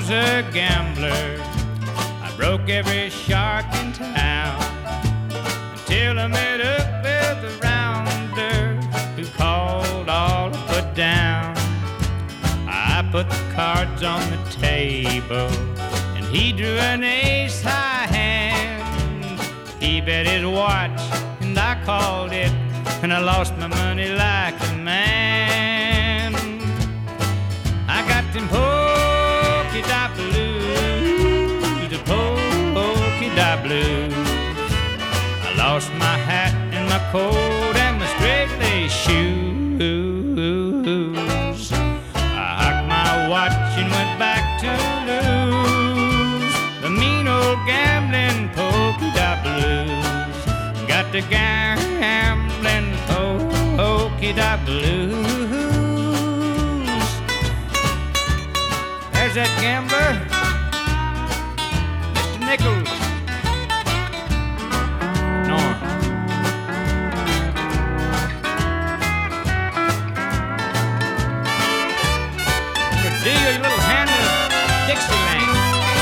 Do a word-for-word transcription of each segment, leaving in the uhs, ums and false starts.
was a gambler. I broke every shark in town until I met up with a rounder who called all put down. I put the cards on the table and he drew an ace high hand. He bet his watch and I called it, and I lost my money like a man. I got them polka-dot blues, the polka-dot blues. I lost my hat and my coat and my straight-lace shoes. I hocked my watch and went back to lose the mean old gambling polka-dot blues. Got the gambling polka-dot blues. There's that gambler, Mister Nichols. No. I'm gonna do your little hand of Dixieland.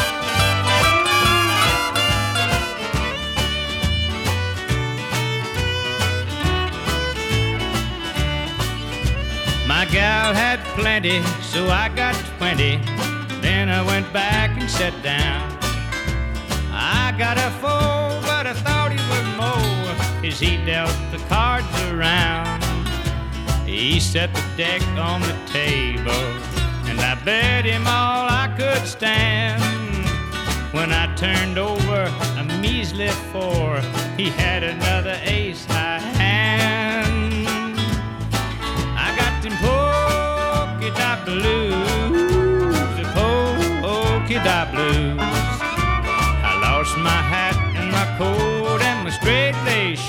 My gal had plenty, so I got twenty. Then I went back and sat down. I got a four, but I thought he was more as he dealt the cards around. He set the deck on the table, and I bet him all I could stand. When I turned over a measly four, he had another ace high hand. I got them polka-dot blues, the polka-dot blues. I lost my hat and my coat and my straight-lace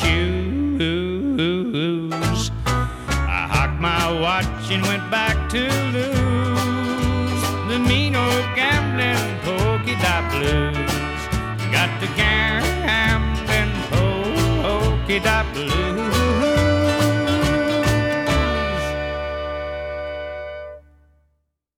shoes. I hocked my watch and went back to lose the mean old gambling polka-dot blues. Got the gambling polka-dot blues.